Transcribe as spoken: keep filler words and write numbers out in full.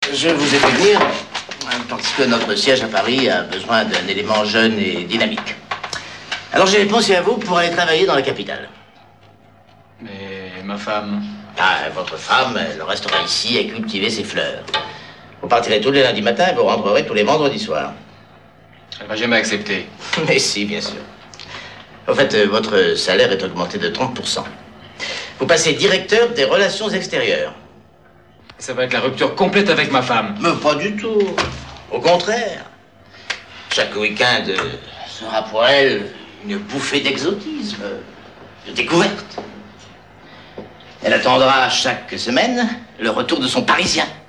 Je vous ai fait venir parce que notre siège à Paris a besoin d'un élément jeune et dynamique. Alors j'ai pensé à vous pour aller travailler dans la capitale. Mais ma femme... Ah, votre femme, elle restera ici à cultiver ses fleurs. Vous partirez tous les lundis matins et vous rentrerez tous les vendredis soirs. Elle va jamais accepter. Mais si, bien sûr. En fait, euh, votre salaire est augmenté de trente pour cent. Vous passez directeur des relations extérieures. Ça va être la rupture complète avec ma femme. Mais pas du tout. Au contraire. Chaque week-end euh, sera pour elle une bouffée d'exotisme, de découverte. Elle attendra chaque semaine le retour de son Parisien.